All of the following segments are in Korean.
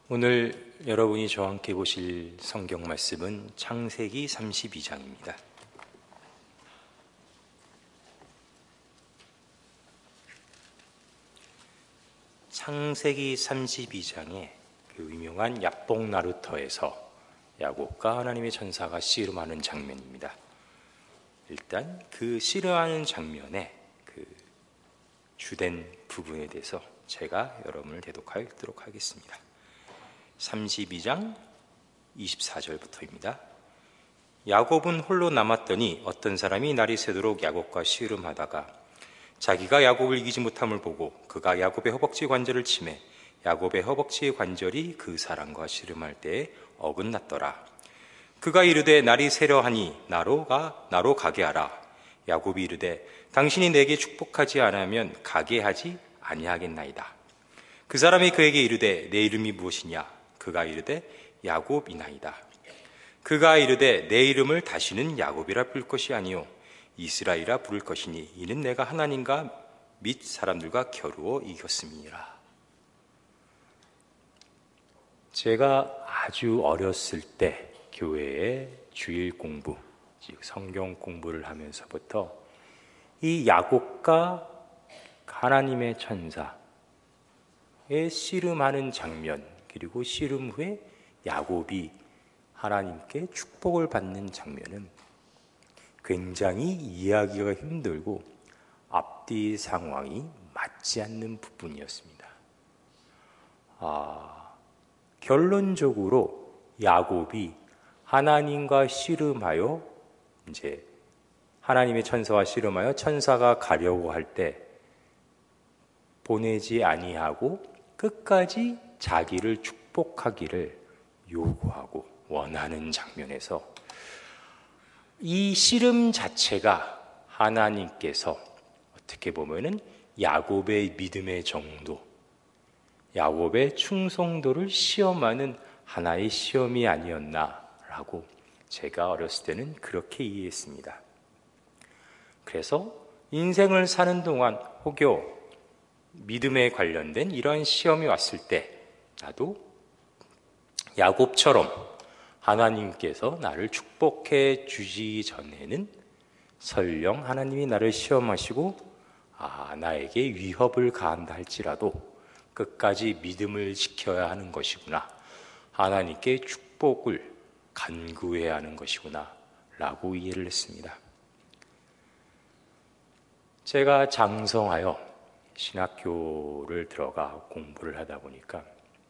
오늘 여러분이 저와 함께 보실 성경 말씀은 창세기 32장입니다. 창세기 32장의 그 유명한 야복 나루터에서 야곱과 하나님의 천사가 씨름하는 장면입니다. 일단 그 씨름하는 장면의 그 주된 부분에 대해서 제가 여러분을 대독하도록 하겠습니다. 32장 24절부터입니다. 야곱은 홀로 남았더니 어떤 사람이 날이 새도록 야곱과 씨름하다가 자기가 야곱을 이기지 못함을 보고 그가 야곱의 허벅지 관절을 치매 야곱의 허벅지의 관절이 그 사람과 씨름할 때에 어긋났더라. 그가 이르되 날이 새려하니 나로 가게 하라. 야곱이 이르되 당신이 내게 축복하지 않으면 가게 하지 아니하겠나이다. 그 사람이 그에게 이르되 내 이름이 무엇이냐? 그가 이르되 야곱이나이다. 그가 이르되 내 이름을 다시는 야곱이라 부를 것이 아니요 이스라엘이라 부를 것이니 이는 내가 하나님과 및 사람들과 겨루어 이겼음이니라. 제가 아주 어렸을 때 교회에 주일 공부, 즉 성경 공부를 하면서부터 이 야곱과 하나님의 천사의 씨름하는 장면, 그리고 씨름 후에 야곱이 하나님께 축복을 받는 장면은 굉장히 이해하기가 힘들고 앞뒤 상황이 맞지 않는 부분이었습니다. 결론적으로 야곱이 하나님과 씨름하여 이제 하나님의 천사와 씨름하여 천사가 가려고 할 때 보내지 아니하고 끝까지 자기를 축복하기를 요구하고 원하는 장면에서 이 씨름 자체가 하나님께서 어떻게 보면은 야곱의 믿음의 정도, 야곱의 충성도를 시험하는 하나의 시험이 아니었나라고 제가 어렸을 때는 그렇게 이해했습니다. 그래서 인생을 사는 동안 혹여 믿음에 관련된 이러한 시험이 왔을 때 나도 야곱처럼 하나님께서 나를 축복해 주시 전에는 설령 하나님이 나를 시험하시고 나에게 위협을 가한다 할지라도 끝까지 믿음을 지켜야 하는 것이구나, 하나님께 축복을 간구해야 하는 것이구나 라고 이해를 했습니다. 제가 장성하여 신학교를 들어가 공부를 하다 보니까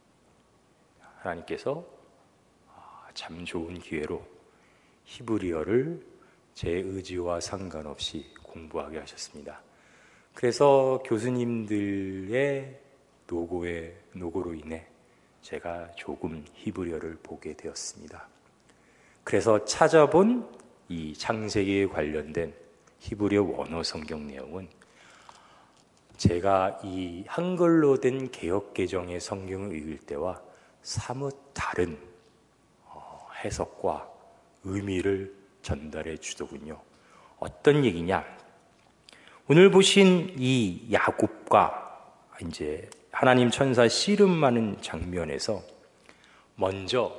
하나님께서 참 좋은 기회로 히브리어를 제 의지와 상관없이 공부하게 하셨습니다. 그래서 교수님들의 노고로 인해 제가 조금 히브리어를 보게 되었습니다. 그래서 찾아본 이 창세기에 관련된 히브리어 원어 성경 내용은 제가 이 한글로 된 개역개정의 성경을 읽을 때와 사뭇 다른 해석과 의미를 전달해 주더군요. 어떤 얘기냐? 오늘 보신 이 야곱과 이제 하나님 천사 씨름하는 장면에서 먼저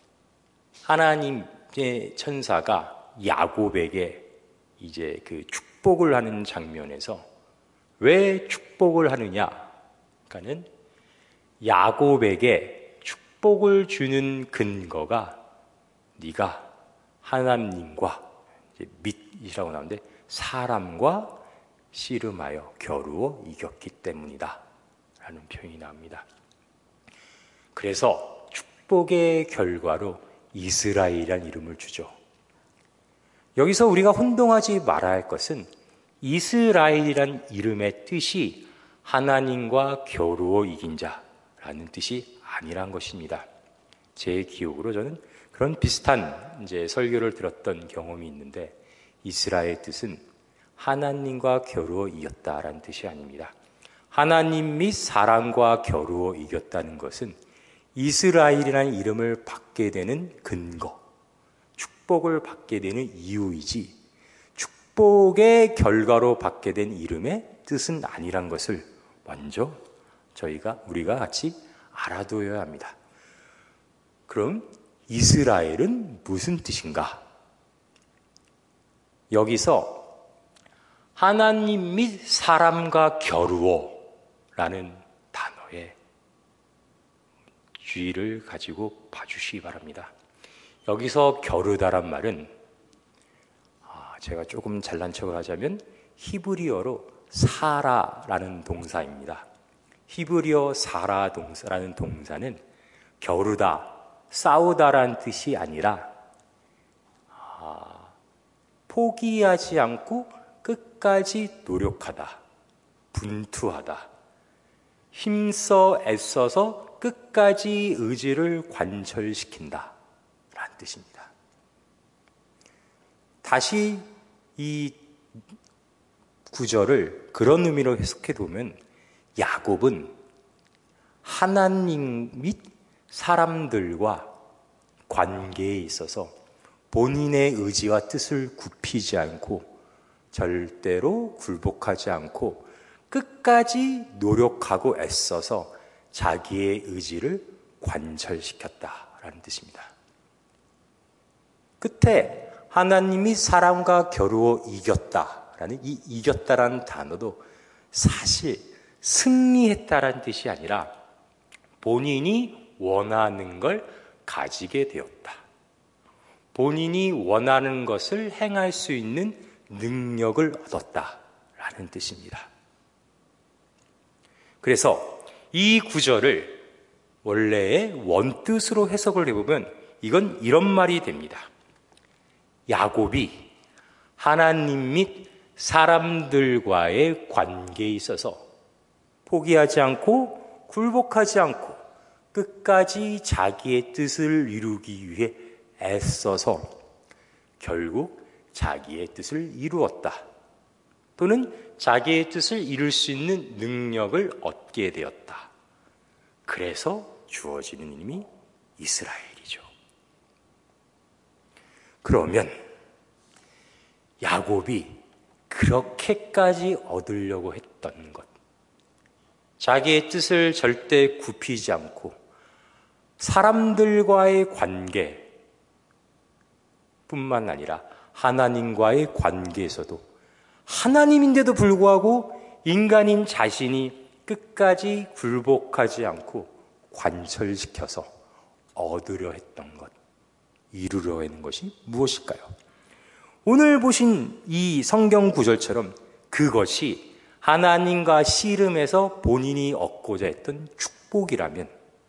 하나님의 천사가 야곱에게 이제 그 축복을 하는 장면에서 왜 축복을 하느냐? 그러니까는 야곱에게 축복을 주는 근거가 네가 하나님과 밋이라고 나오는데 사람과 씨름하여 겨루어 이겼기 때문이다 라는 표현이 나옵니다. 그래서 축복의 결과로 이스라엘이라는 이름을 주죠. 여기서 우리가 혼동하지 말아야 할 것은 이스라엘이란 이름의 뜻이 하나님과 겨루어 이긴 자라는 뜻이 아니란 것입니다. 제 기억으로 저는 그런 비슷한 이제 설교를 들었던 경험이 있는데 이스라엘의 뜻은 하나님과 겨루어 이겼다라는 뜻이 아닙니다. 하나님 및 사람과 겨루어 이겼다는 것은 이스라엘이라는 이름을 받게 되는 근거, 축복을 받게 되는 이유이지 축복의 결과로 받게 된 이름의 뜻은 아니란 것을 먼저 우리가 같이 알아두어야 합니다. 그럼 이스라엘은 무슨 뜻인가? 여기서 하나님 및 사람과 겨루어라는 단어의 주의를 가지고 봐주시기 바랍니다. 여기서 겨루다란 말은 제가 조금 잘난 척을 하자면 히브리어로 사라라는 동사입니다. 히브리어 사라 동사라는 동사는 겨루다, 싸우다라는 뜻이 아니라 포기하지 않고 끝까지 노력하다, 분투하다, 힘써 애써서 끝까지 의지를 관철시킨다 라는 뜻입니다. 다시 이 구절을 그런 의미로 해석해 보면 야곱은 하나님 및 사람들과 관계에 있어서 본인의 의지와 뜻을 굽히지 않고 절대로 굴복하지 않고 끝까지 노력하고 애써서 자기의 의지를 관철시켰다라는 뜻입니다. 끝에 하나님이 사람과 겨루어 이겼다라는 이 이겼다라는 단어도 사실 승리했다라는 뜻이 아니라 본인이 원하는 걸 가지게 되었다. 본인이 원하는 것을 행할 수 있는 능력을 얻었다라는 뜻입니다. 그래서 이 구절을 원래의 원뜻으로 해석을 해보면 이건 이런 말이 됩니다. 야곱이 하나님 및 사람들과의 관계에 있어서 포기하지 않고 굴복하지 않고 끝까지 자기의 뜻을 이루기 위해 애써서 결국 자기의 뜻을 이루었다. 또는 자기의 뜻을 이룰 수 있는 능력을 얻게 되었다. 그래서 주어지는 이름이 이스라엘이죠. 그러면 야곱이 그렇게까지 얻으려고 했던 것, 자기의 뜻을 절대 굽히지 않고 사람들과의 관계 뿐만 아니라 하나님과의 관계에서도 하나님인데도 불구하고 인간인 자신이 끝까지 굴복하지 않고 관철시켜서 얻으려 했던 것, 이루려 하는 것이 무엇일까요? 오늘 보신 이 성경 구절처럼 그것이 하나님과 씨름해서 본인이 얻고자 했던 축복이라면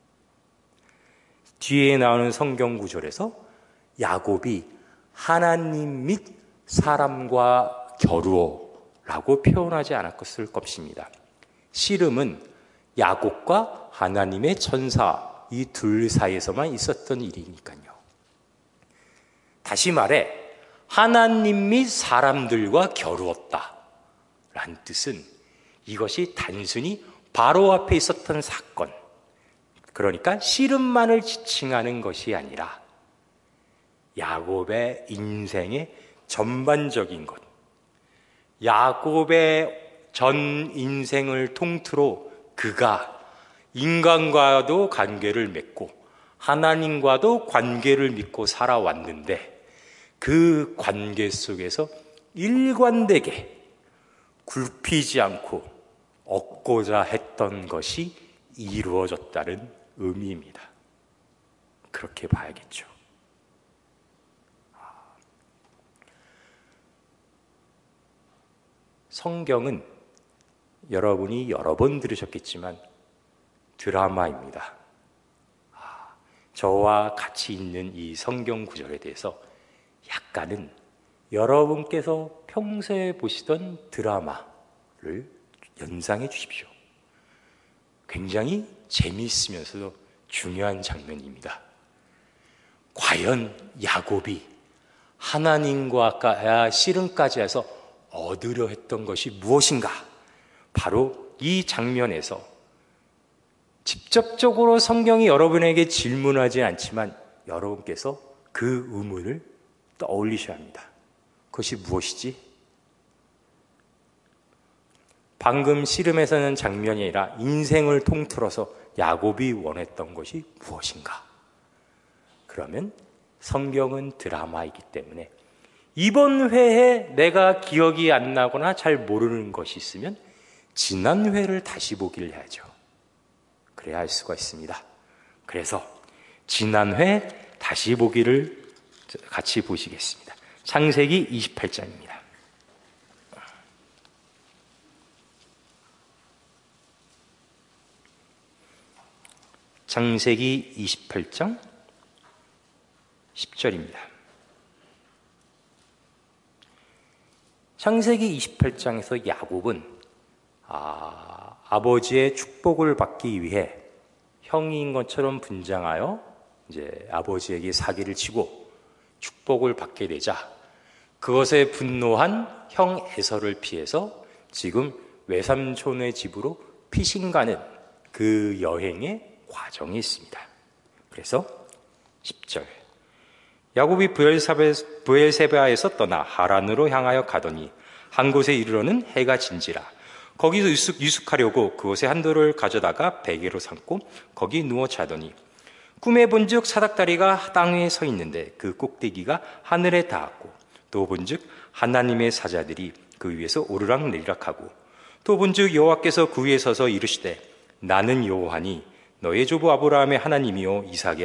뒤에 나오는 성경 구절에서 야곱이 하나님 및 사람과 겨루어라고 표현하지 않았을 것입니다. 씨름은 야곱과 하나님의 천사 이 둘 사이에서만 있었던 일이니까요. 다시 말해 하나님 및 사람들과 겨루었다 라는 뜻은 이것이 단순히 바로 앞에 있었던 사건, 그러니까 씨름만을 지칭하는 것이 아니라 야곱의 인생의 전반적인 것, 야곱의 전 인생을 통틀어 그가 인간과도 관계를 맺고 하나님과도 관계를 맺고 살아왔는데 그 관계 속에서 일관되게 굴피지 않고 얻고자 했던 것이 이루어졌다는 의미입니다. 그렇게 봐야겠죠. 성경은 여러분이 여러 번 들으셨겠지만 드라마입니다. 저와 같이 있는 이 성경 구절에 대해서 약간은 여러분께서 평소에 보시던 드라마를 연상해 주십시오. 굉장히 재미있으면서도 중요한 장면입니다. 과연 야곱이 하나님과 씨름까지 해서 얻으려 했던 것이 무엇인가? 바로 이 장면에서 직접적으로 성경이 여러분에게 질문하지 않지만 여러분께서 그 의문을 떠올리셔야 합니다. 그것이 무엇이지? 방금 씨름에서는 장면이 아니라 인생을 통틀어서 야곱이 원했던 것이 무엇인가? 그러면 성경은 드라마이기 때문에 이번 회에 내가 기억이 안 나거나 잘 모르는 것이 있으면 지난 회를 다시 보기를 해야죠. 그래야 알 수가 있습니다. 그래서 지난 회 다시 보기를 같이 보시겠습니다. 창세기 28장입니다. 창세기 28장 10절입니다. 창세기 28장에서 야곱은 아버지의 축복을 받기 위해 형인 것처럼 분장하여 이제 아버지에게 사기를 치고 축복을 받게 되자 그것에 분노한 형 에서를 피해서 지금 외삼촌의 집으로 피신 가는 그 여행의 과정이 있습니다. 그래서 10절 야곱이 브엘세바에서 떠나 하란으로 향하여 가더니 한 곳에 이르러는 해가 진지라 거기서 유숙하려고 그곳에 한 돌을 가져다가 베개로 삼고 거기 누워 자더니 꿈에 본즉 사닥다리가 땅 위에 서 있는데 그 꼭대기가 하늘에 닿았고 또 본즉 하나님의 사자들이 그 위에서 오르락내리락하고 또 본즉 여호와께서 그 위에 서서 이르시되 나는 여호와니 너의 조부 아브라함의 하나님이요 이삭의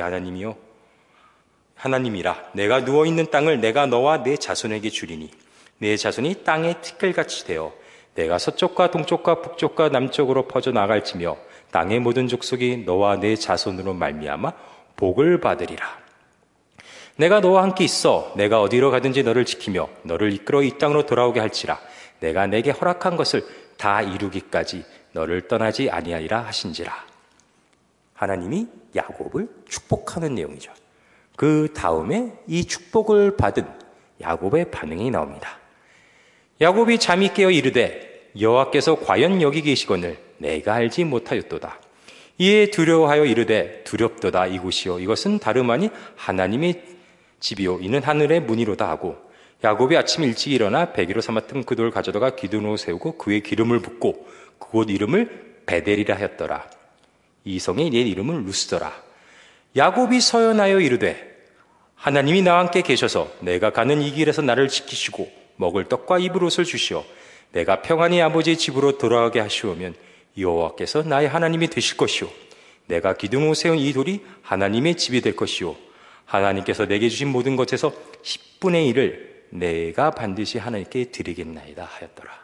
하나님이라 내가 누워있는 땅을 내가 너와 내 자손에게 주리니 내 자손이 땅의 티끌같이 되어 내가 서쪽과 동쪽과 북쪽과 남쪽으로 퍼져나갈지며 땅의 모든 족속이 너와 내 자손으로 말미암아 복을 받으리라. 내가 너와 함께 있어 내가 어디로 가든지 너를 지키며 너를 이끌어 이 땅으로 돌아오게 할지라 내가 내게 허락한 것을 다 이루기까지 너를 떠나지 아니하리라 하신지라. 하나님이 야곱을 축복하는 내용이죠. 그 다음에 이 축복을 받은 야곱의 반응이 나옵니다. 야곱이 잠이 깨어 이르되 여호와께서 과연 여기 계시거늘 내가 알지 못하였도다. 이에 두려워하여 이르되 두렵도다. 이곳이요 이것은 다름 아니 하나님의 집이요 이는 하늘의 문이로다 하고 야곱이 아침 일찍 일어나 베개로 삼았던 그 돌을 가져다가 기둥으로 세우고 그에 기름을 붓고 그곳 이름을 베델이라 하였더라. 이 성의 옛 이름은 루스더라. 야곱이 서연하여 이르되 하나님이 나와 함께 계셔서 내가 가는 이 길에서 나를 지키시고 먹을 떡과 입을 옷을 주시어 내가 평안히 아버지의 집으로 돌아가게 하시오면 여호와께서 나의 하나님이 되실 것이요 내가 기둥으로 세운 이 돌이 하나님의 집이 될 것이요 하나님께서 내게 주신 모든 것에서 10분의 1을 내가 반드시 하나님께 드리겠나이다 하였더라.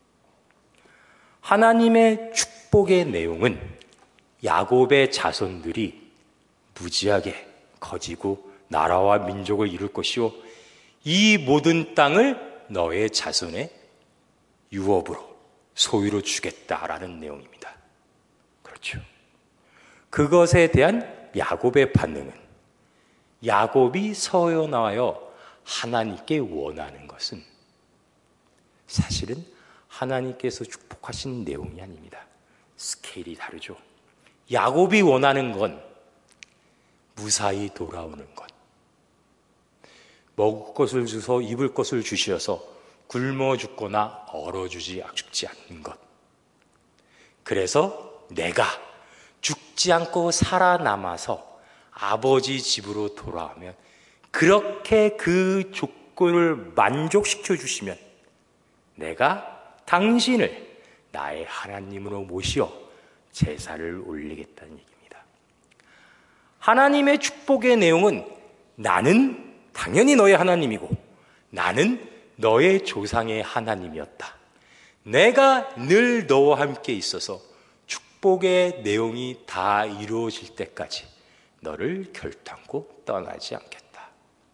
하나님의 축복의 내용은 야곱의 자손들이 무지하게 거지고 나라와 민족을 이룰 것이요 이 모든 땅을 너의 자손의 유업으로 소유로 주겠다라는 내용입니다. 그렇죠. 그것에 대한 야곱의 반응은 야곱이 서연하여 하나님께 원하는 것은 사실은 하나님께서 축복하신 내용이 아닙니다. 스케일이 다르죠. 야곱이 원하는 건 무사히 돌아오는 것, 먹을 것을 주서 입을 것을 주셔서 굶어 죽거나 얼어 죽지 않는 것. 그래서 내가 죽지 않고 살아남아서 아버지 집으로 돌아오면 그렇게 그 조건을 만족시켜 주시면 내가 당신을 나의 하나님으로 모시어 제사를 올리겠다는 얘기입니다. 하나님의 축복의 내용은 나는 당연히 너의 하나님이고 나는 너의 조상의 하나님이었다. 내가 늘 너와 함께 있어서 축복의 내용이 다 이루어질 때까지 너를 결단코 떠나지 않겠다.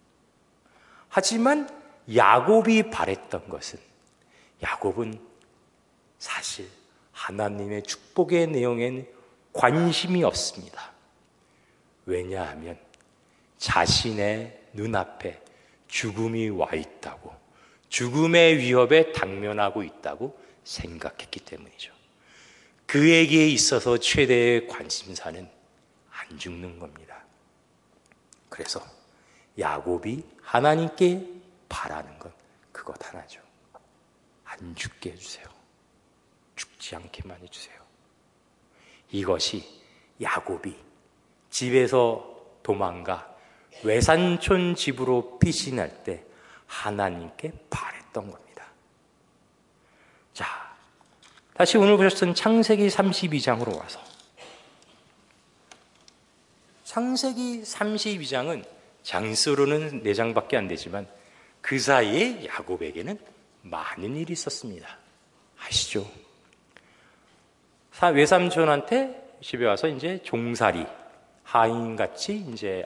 하지만 야곱이 바랬던 것은 야곱은 사실 하나님의 축복의 내용에는 관심이 없습니다. 왜냐하면 자신의 눈앞에 죽음이 와 있다고, 죽음의 위협에 당면하고 있다고 생각했기 때문이죠. 그에게 있어서 최대의 관심사는 안 죽는 겁니다. 그래서 야곱이 하나님께 바라는 건 그것 하나죠. 안 죽게 해주세요. 죽지 않게만 해주세요. 이것이 야곱이 집에서 도망가 외산촌 집으로 피신할 때 하나님께 바랬던 겁니다. 자, 다시 오늘 보셨던 창세기 32장으로 와서, 창세기 32장은 장수로는 4장밖에 안 되지만 그 사이에 야곱에게는 많은 일이 있었습니다. 아시죠? 외삼촌한테 집에 와서 이제 종살이, 하인같이 이제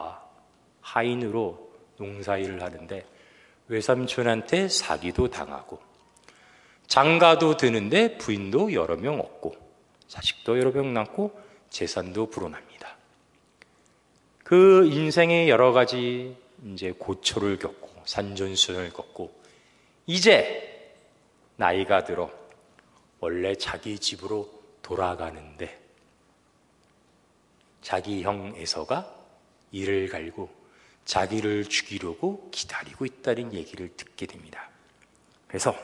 하인으로 농사일을 하는데 외삼촌한테 사기도 당하고 장가도 드는데 부인도 여러 명 얻고 자식도 여러 명 낳고 재산도 불어납니다. 그 인생의 여러 가지 이제 고초를 겪고 산전수전을 겪고 이제 나이가 들어 원래 자기 집으로 돌아가는데 자기 형 에서가 이를 갈고 자기를 죽이려고 기다리고 있다는 얘기를 듣게 됩니다. 그래서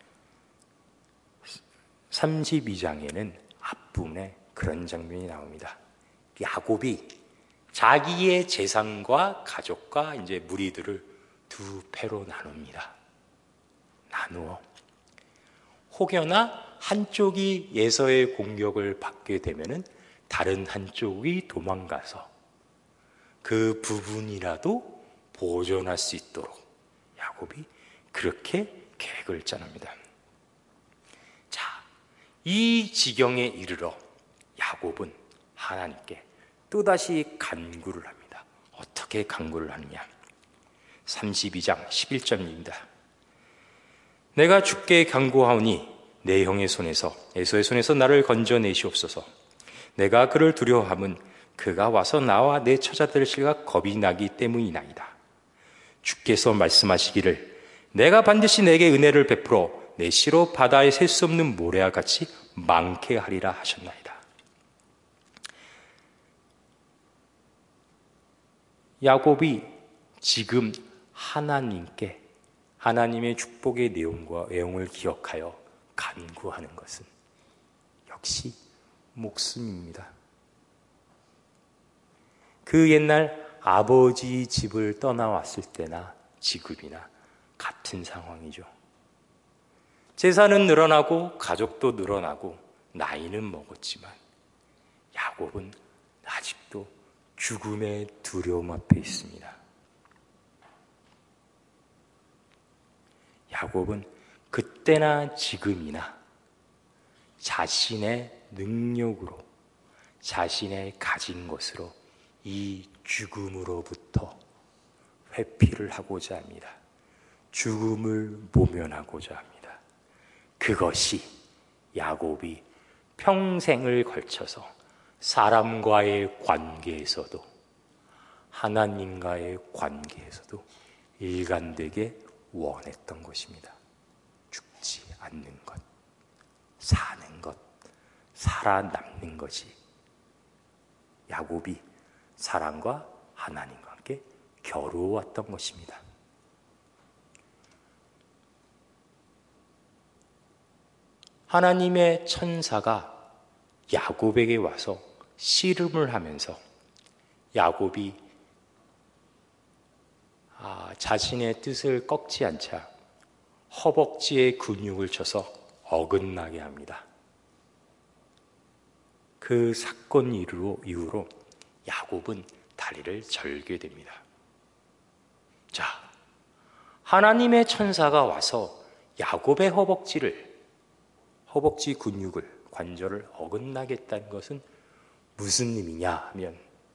32장에는 앞부분에 그런 장면이 나옵니다. 야곱이 자기의 재산과 가족과 이제 무리들을 두 패로 나눕니다. 나누어 혹여나 한쪽이 에서의 공격을 받게 되면은 다른 한쪽이 도망가서 그 부분이라도 보존할 수 있도록 야곱이 그렇게 계획을 짜납니다. 자, 이 지경에 이르러 야곱은 하나님께 또다시 간구를 합니다. 어떻게 간구를 하느냐? 32장 11절입니다. 내가 주께 간구하오니 내 형의 손에서 에서의 손에서 나를 건져내시옵소서. 내가 그를 두려워함은 그가 와서 나와 내 처자들 실과 겁이 나기 때문이나이다. 주께서 말씀하시기를 내가 반드시 내게 은혜를 베풀어 내 시로 바다에 셀 수 없는 모래와 같이 많게 하리라 하셨나이다. 야곱이 지금 하나님께 하나님의 축복의 내용을 기억하여 간구하는 것은 역시 목숨입니다. 그 옛날 아버지 집을 떠나왔을 때나 지금이나 같은 상황이죠. 재산은 늘어나고 가족도 늘어나고 나이는 먹었지만 야곱은 아직도 죽음의 두려움 앞에 있습니다. 야곱은 그때나 지금이나 자신의 능력으로 자신의 가진 것으로 이 죽음으로부터 회피를 하고자 합니다. 죽음을 모면하고자 합니다. 그것이 야곱이 평생을 걸쳐서 사람과의 관계에서도 하나님과의 관계에서도 일관되게 원했던 것입니다. 죽지 않는 것, 사는 것, 살아남는 것이 야곱이 사랑과 하나님과 함께 겨루어왔던 것입니다. 하나님의 천사가 야곱에게 와서 씨름을 하면서 야곱이 자신의 뜻을 꺾지 않자 허벅지에 근육을 쳐서 어긋나게 합니다. 그 사건 이후로 야곱은 다리를 절게 됩니다. 자, 하나님의 천사가 와서 야곱의 허벅지 근육을, 관절을 어긋나겠다는 것은 무슨 의미냐 하면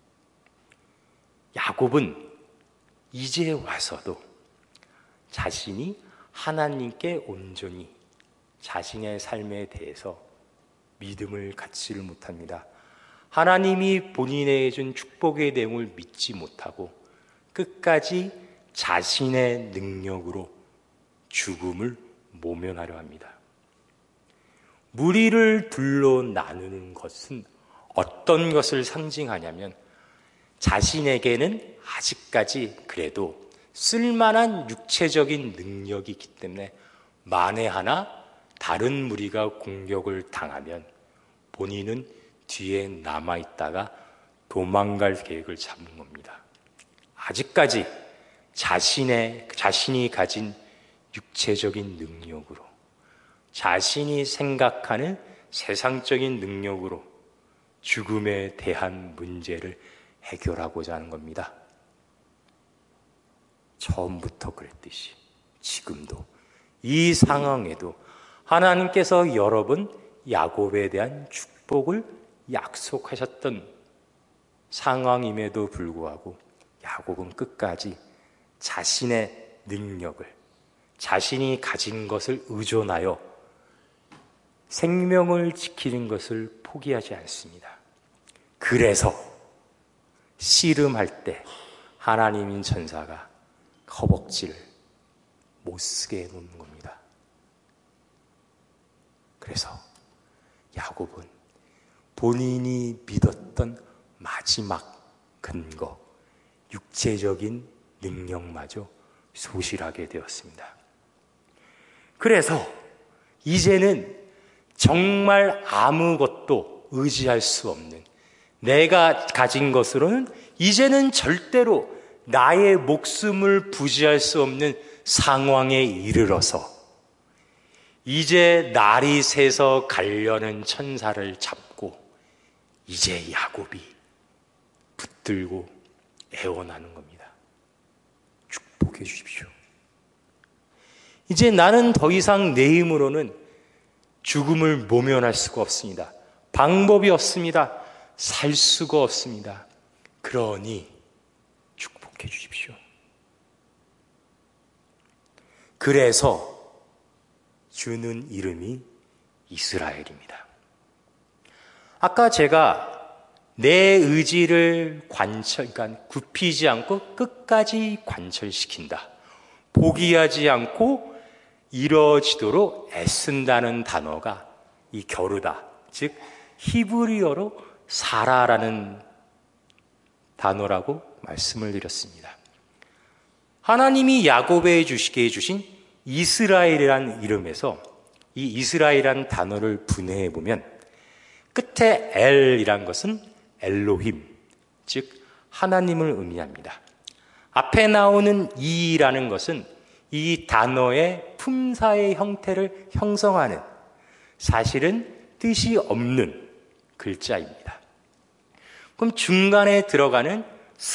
야곱은 이제 와서도 자신이 하나님께 온전히 자신의 삶에 대해서 믿음을 갖지를 못합니다. 하나님이 본인에게 준 축복의 내용을 믿지 못하고 끝까지 자신의 능력으로 죽음을 모면하려 합니다. 무리를 둘러 나누는 것은 어떤 것을 상징하냐면 자신에게는 아직까지 그래도 쓸만한 육체적인 능력이 있기 때문에 만에 하나 다른 무리가 공격을 당하면 본인은 뒤에 남아있다가 도망갈 계획을 잡은 겁니다. 아직까지 자신이 가진 육체적인 능력으로, 자신이 생각하는 세상적인 능력으로 죽음에 대한 문제를 해결하고자 하는 겁니다. 처음부터 그랬듯이 지금도 이 상황에도 하나님께서 여러 번 야곱에 대한 축복을 약속하셨던 상황임에도 불구하고 야곱은 끝까지 자신의 능력을, 자신이 가진 것을 의존하여 생명을 지키는 것을 포기하지 않습니다. 그래서 씨름할 때 하나님인 천사가 허벅지를 못 쓰게 해놓는 겁니다. 그래서 야곱은 본인이 믿었던 마지막 근거, 육체적인 능력마저 소실하게 되었습니다. 그래서 이제는 정말 아무것도 의지할 수 없는, 내가 가진 것으로는 이제는 절대로 나의 목숨을 부지할 수 없는 상황에 이르러서 이제 날이 새서 가려는 천사를 잡고 이제 야곱이 붙들고 애원하는 겁니다. 축복해 주십시오. 이제 나는 더 이상 내 힘으로는 죽음을 모면할 수가 없습니다. 방법이 없습니다. 살 수가 없습니다. 그러니 축복해 주십시오. 그래서 주는 이름이 이스라엘입니다. 아까 제가 내 의지를 그러니까 굽히지 않고 끝까지 관철시킨다, 포기하지 않고 이뤄지도록 애쓴다는 단어가 이 겨루다, 즉 히브리어로 사라라는 단어라고 말씀을 드렸습니다. 하나님이 야곱에 주시게 해주신 이스라엘이라는 이름에서 이 이스라엘이라는 단어를 분해해 보면 끝에 엘이란 것은 엘로힘, 즉 하나님을 의미합니다. 앞에 나오는 이라는 것은 이 단어의 품사의 형태를 형성하는, 사실은 뜻이 없는 글자입니다. 그럼 중간에 들어가는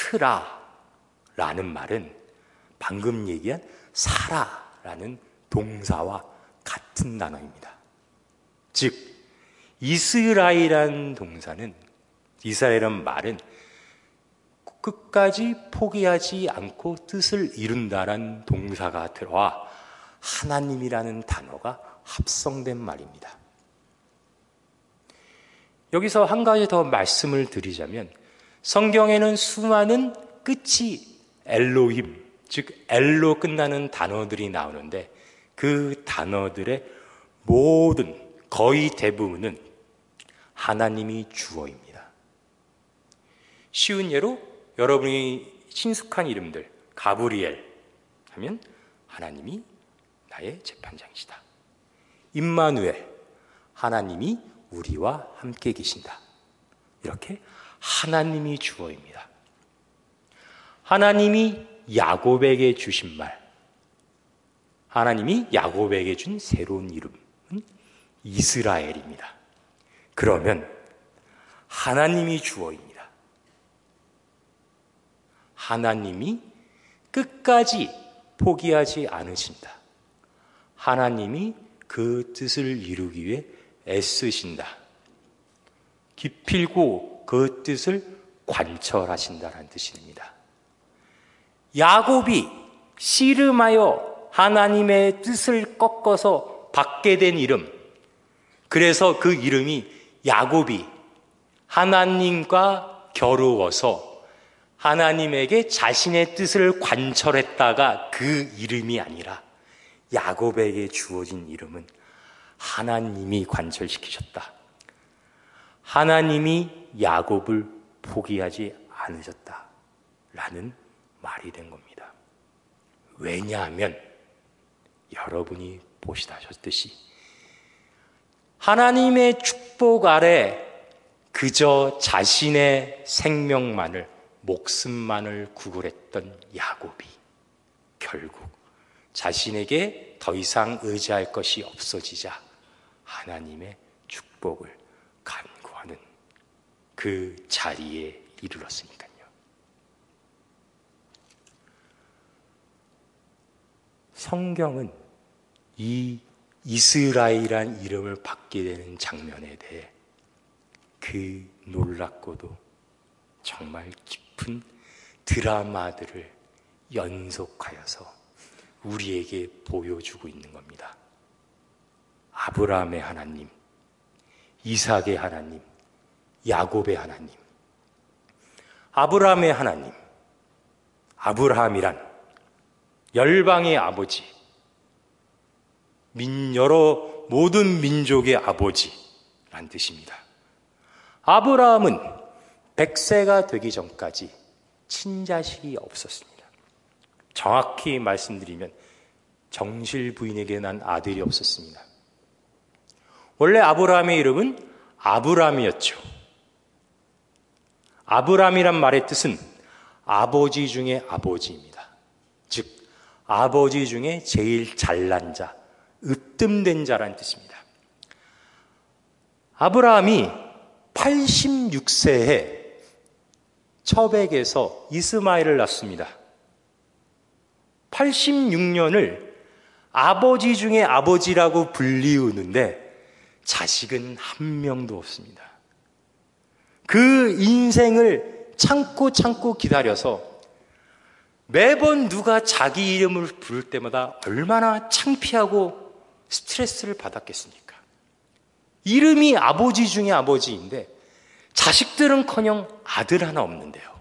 스라라는 말은 방금 얘기한 사라라는 동사와 같은 단어입니다. 즉 이스라엘이라는 말은 끝까지 포기하지 않고 뜻을 이룬다라는 동사가 들어와 하나님이라는 단어가 합성된 말입니다. 여기서 한 가지 더 말씀을 드리자면 성경에는 수많은 끝이 엘로힘, 즉 엘로 끝나는 단어들이 나오는데 그 단어들의 모든, 거의 대부분은 하나님이 주어입니다. 쉬운 예로 여러분이 친숙한 이름들, 가브리엘 하면 하나님이 나의 재판장이시다. 임마누엘, 하나님이 우리와 함께 계신다. 이렇게 하나님이 주어입니다. 하나님이 야곱에게 주신 말, 하나님이 야곱에게 준 새로운 이름은 이스라엘입니다. 그러면 하나님이 주어입니다. 하나님이 끝까지 포기하지 않으신다. 하나님이 그 뜻을 이루기 위해 애쓰신다. 기필고 그 뜻을 관철하신다는 뜻입니다. 야곱이 씨름하여 하나님의 뜻을 꺾어서 받게 된 이름, 그래서 그 이름이 야곱이 하나님과 겨루어서 하나님에게 자신의 뜻을 관철했다가 그 이름이 아니라 야곱에게 주어진 이름은 하나님이 관철시키셨다. 하나님이 야곱을 포기하지 않으셨다라는 말이 된 겁니다. 왜냐하면 여러분이 보시다셨듯이 하나님의 축복 아래 그저 자신의 생명만을 목숨만을 구걸했던 야곱이 결국 자신에게 더 이상 의지할 것이 없어지자 하나님의 축복을 간구하는 그 자리에 이르렀으니까요. 성경은 이 이스라엘이란 이름을 받게 되는 장면에 대해 그 놀랍고도 정말 깊은 드라마들을 연속하여서 우리에게 보여주고 있는 겁니다. 아브라함의 하나님, 이삭의 하나님, 야곱의 하나님. 아브라함의 하나님, 아브라함이란 열방의 아버지, 모든 민족의 아버지란 뜻입니다. 아브라함은 100세가 되기 전까지 친자식이 없었습니다. 정확히 말씀드리면 정실 부인에게 난 아들이 없었습니다. 원래 아브라함의 이름은 아브람이었죠. 아브람이란 말의 뜻은 아버지 중에 아버지입니다. 즉 아버지 중에 제일 잘난 자, 으뜸된 자라는 뜻입니다. 아브라함이 86세에 처백에서 이스마엘을 낳습니다. 86년을 아버지 중에 아버지라고 불리우는데 자식은 한 명도 없습니다. 그 인생을 참고 기다려서 매번 누가 자기 이름을 부를 때마다 얼마나 창피하고 스트레스를 받았겠습니까? 이름이 아버지 중에 아버지인데 자식들은커녕 아들 하나 없는데요.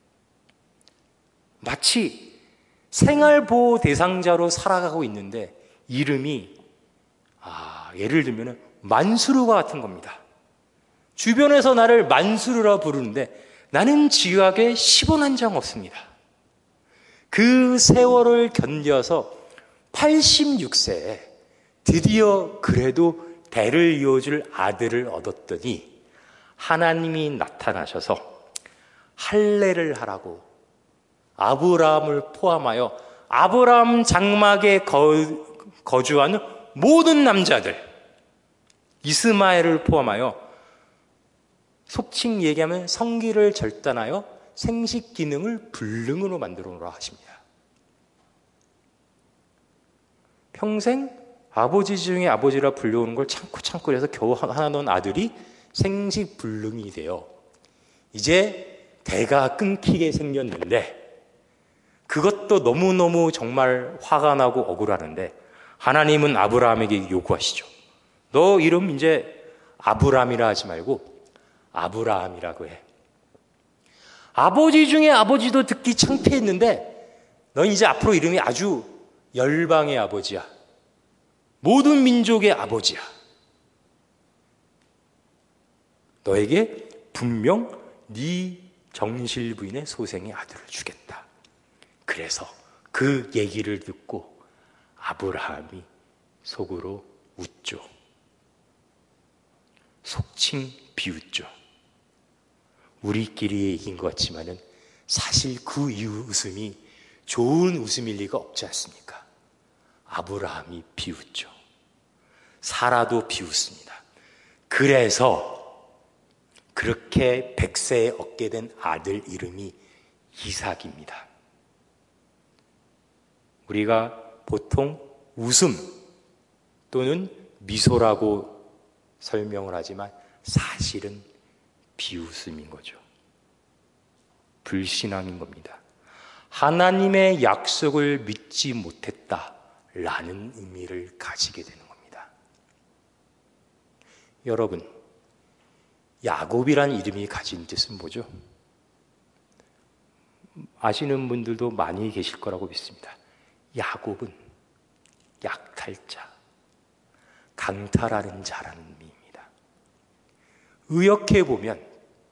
마치 생활보호 대상자로 살아가고 있는데 이름이 예를 들면 만수르와 같은 겁니다. 주변에서 나를 만수르라 부르는데 나는 지각에 10원 한 장 없습니다. 그 세월을 견뎌서 86세에 드디어 그래도 대를 이어줄 아들을 얻었더니 하나님이 나타나셔서 할례를 하라고 아브라함을 포함하여 아브라함 장막에 거주하는 모든 남자들, 이스마엘을 포함하여 속칭 얘기하면 성기를 절단하여 생식 기능을 불능으로 만들어 놓으라 하십니다. 평생 아버지 중에 아버지라 불려오는 걸 참고 해서 겨우 하나 넣은 아들이 생식 불능이 되어 이제 대가 끊기게 생겼는데 그것도 너무너무 정말 화가 나고 억울하는데 하나님은 아브라함에게 요구하시죠. 너 이름 이제 아브람이라 하지 말고 아브라함이라고 해. 아버지 중에 아버지도 듣기 창피했는데 넌 이제 앞으로 이름이 아주 열방의 아버지야. 모든 민족의 아버지야. 너에게 분명 네 정실 부인의 소생의 아들을 주겠다. 그래서 그 얘기를 듣고 아브라함이 속으로 웃죠. 속칭 비웃죠. 우리끼리 얘기인 것 같지만은 사실 그 이후 웃음이 좋은 웃음일 리가 없지 않습니까? 아브라함이 비웃죠. 사라도 비웃습니다. 그래서 그렇게 100세에 얻게 된 아들 이름이 이삭입니다. 우리가 보통 웃음 또는 미소라고 설명을 하지만 사실은 비웃음인 거죠. 불신앙인 겁니다. 하나님의 약속을 믿지 못했다라는 의미를 가지게 되는 겁니다. 여러분, 야곱이라는 이름이 가진 뜻은 뭐죠? 아시는 분들도 많이 계실 거라고 믿습니다. 야곱은 약탈자, 강탈하는 자라는 의미입니다. 의역해보면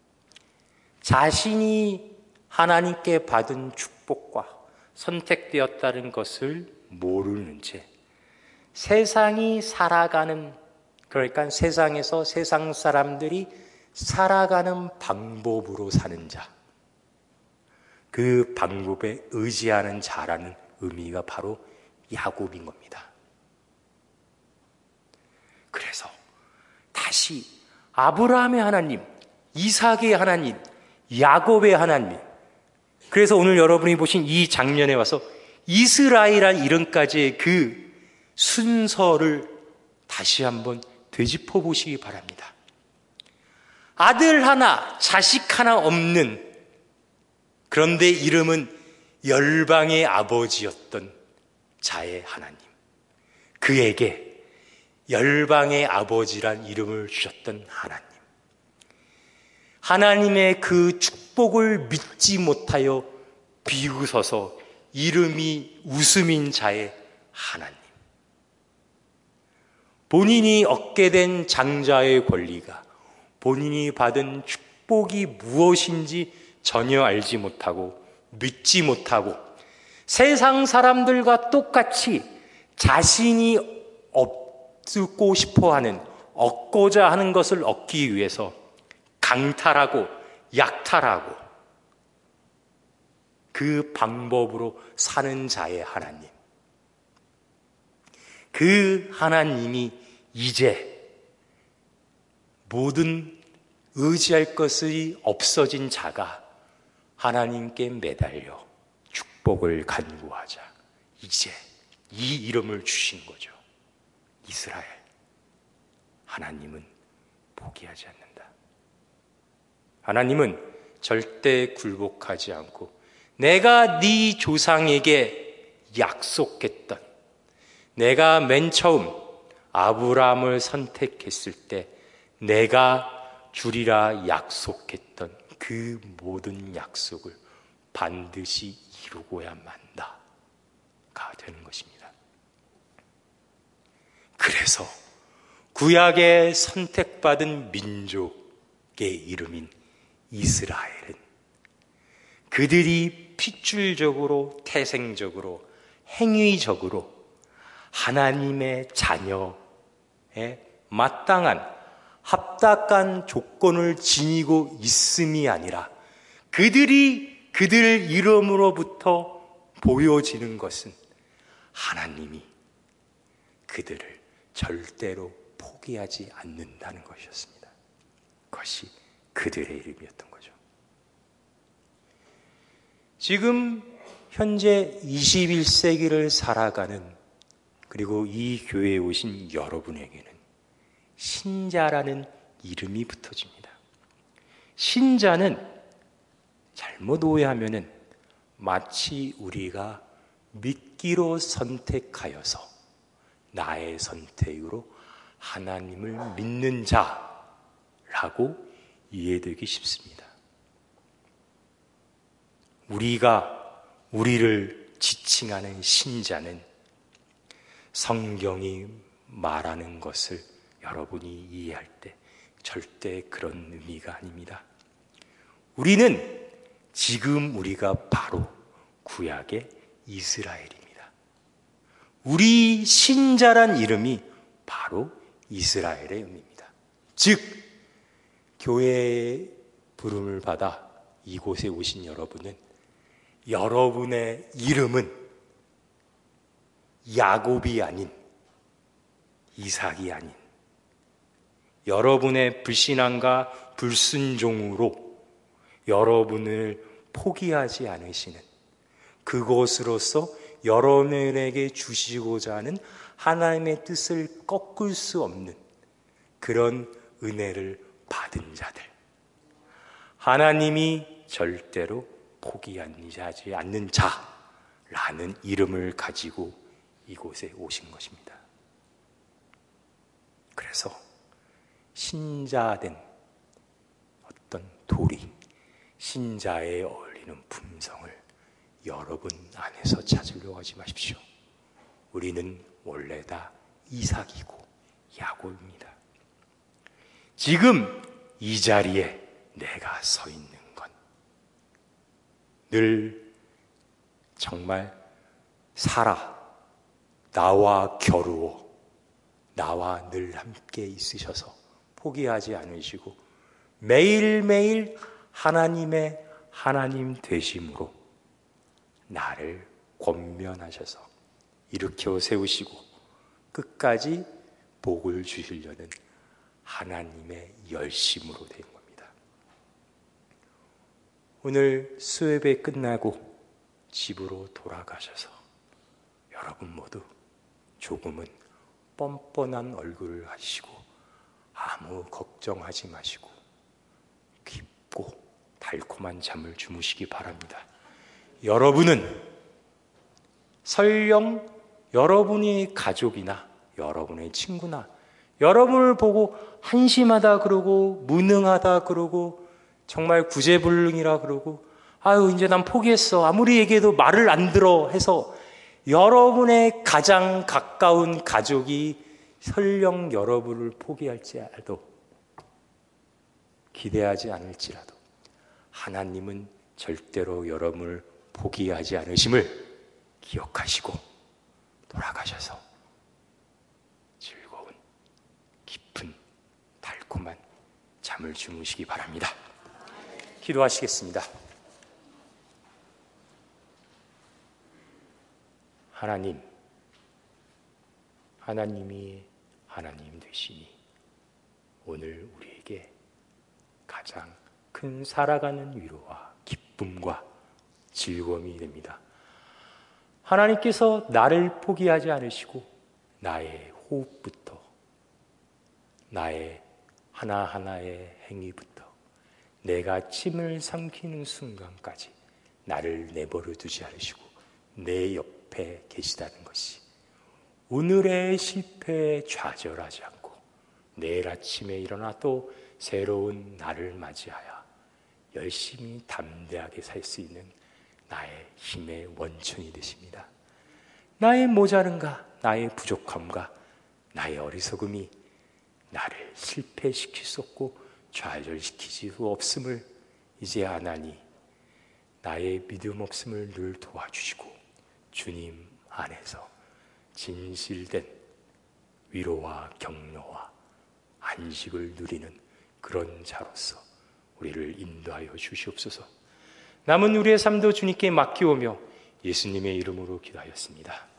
자신이 하나님께 받은 축복과 선택되었다는 것을 모르는 채 세상이 살아가는, 그러니까 세상에서 세상 사람들이 살아가는 방법으로 사는 자, 그 방법에 의지하는 자라는 의미가 바로 야곱인 겁니다. 그래서 다시 아브라함의 하나님, 이삭의 하나님, 야곱의 하나님, 그래서 오늘 여러분이 보신 이 장면에 와서 이스라엘이라는 이름까지의 그 순서를 다시 한번 되짚어 보시기 바랍니다. 아들 하나, 자식 하나 없는, 그런데 이름은 열방의 아버지였던 자의 하나님, 그에게 열방의 아버지란 이름을 주셨던 하나님, 하나님의 그 축복을 믿지 못하여 비웃어서 이름이 웃음인 자의 하나님, 본인이 얻게 된 장자의 권리가, 본인이 받은 축복이 무엇인지 전혀 알지 못하고 믿지 못하고 세상 사람들과 똑같이 자신이 얻고 싶어하는, 얻고자 하는 것을 얻기 위해서 강탈하고 약탈하고 그 방법으로 사는 자의 하나님, 그 하나님이 이제 모든 의지할 것이 없어진 자가 하나님께 매달려 축복을 간구하자 이제 이 이름을 주신 거죠. 이스라엘. 하나님은 포기하지 않는다. 하나님은 절대 굴복하지 않고 내가 네 조상에게 약속했던, 내가 맨 처음 아브라함을 선택했을 때 내가 주리라 약속했던 그 모든 약속을 반드시 이루고야 만다가 되는 것입니다. 그래서 구약에 선택받은 민족의 이름인 이스라엘은 그들이 핏줄적으로, 태생적으로, 행위적으로 하나님의 자녀에 마땅한 합당한 조건을 지니고 있음이 아니라 그들 이름으로부터 보여지는 것은 하나님이 그들을 절대로 포기하지 않는다는 것이었습니다. 그것이 그들의 이름이었던 거죠. 지금 현재 21세기를 살아가는, 그리고 이 교회에 오신 여러분에게는 신자라는 이름이 붙어집니다. 신자는 잘못 오해하면은 마치 우리가 믿기로 선택하여서 나의 선택으로 하나님을 믿는 자라고 이해되기 쉽습니다. 우리를 지칭하는 신자는 성경이 말하는 것을 여러분이 이해할 때 절대 그런 의미가 아닙니다. 우리는 지금 우리가 바로 구약의 이스라엘입니다. 우리 신자란 이름이 바로 이스라엘의 의미입니다. 즉 교회의 부름을 받아 이곳에 오신 여러분은 여러분의 이름은 야곱이 아닌, 이삭이 아닌, 여러분의 불신앙과 불순종으로 여러분을 포기하지 않으시는, 그것으로서 여러분에게 주시고자 하는 하나님의 뜻을 꺾을 수 없는 그런 은혜를 받은 자들, 하나님이 절대로 포기하지 않는 자라는 이름을 가지고 이곳에 오신 것입니다. 그래서 신자된 어떤 도리, 신자에 어울리는 품성을 여러분 안에서 찾으려고 하지 마십시오. 우리는 원래 다 이삭이고 야곱입니다. 지금 이 자리에 내가 서 있는 건 늘 정말 나와 겨루어 나와 늘 함께 있으셔서 포기하지 않으시고 매일매일 하나님의 하나님 되심으로 나를 권면하셔서 일으켜 세우시고 끝까지 복을 주시려는 하나님의 열심으로 된 겁니다. 오늘 수요예배 끝나고 집으로 돌아가셔서 여러분 모두 조금은 뻔뻔한 얼굴을 하시고 아무 걱정하지 마시고 깊고 달콤한 잠을 주무시기 바랍니다. 여러분은 설령 여러분이 가족이나 여러분의 친구나 여러분을 보고 한심하다 그러고 무능하다 그러고 정말 구제불능이라 그러고 아유 이제 난 포기했어 아무리 얘기해도 말을 안 들어 해서 여러분의 가장 가까운 가족이 설령 여러분을 포기할지라도 기대하지 않을지라도 하나님은 절대로 여러분을 포기하지 않으심을 기억하시고 돌아가셔서 즐거운 깊은 달콤한 잠을 주무시기 바랍니다. 기도하시겠습니다. 하나님이 하나님 되시니 오늘 우리에게 가장 큰 살아가는 위로와 기쁨과 즐거움이 됩니다. 하나님께서 나를 포기하지 않으시고 나의 호흡부터 나의 하나하나의 행위부터 내가 침을 삼키는 순간까지 나를 내버려 두지 않으시고 내 옆에 계시다는 것이 오늘의 실패에 좌절하지 않고 내일 아침에 일어나 또 새로운 날을 맞이하여 열심히 담대하게 살 수 있는 나의 힘의 원천이 되십니다. 나의 모자른가, 나의 부족함과 나의 어리석음이 나를 실패시킬 수 없고 좌절시키지 없음을 이제 아나니 나의 믿음 없음을 늘 도와주시고 주님 안에서 진실된 위로와 격려와 안식을 누리는 그런 자로서 우리를 인도하여 주시옵소서. 남은 우리의 삶도 주님께 맡기오며 예수님의 이름으로 기도하였습니다.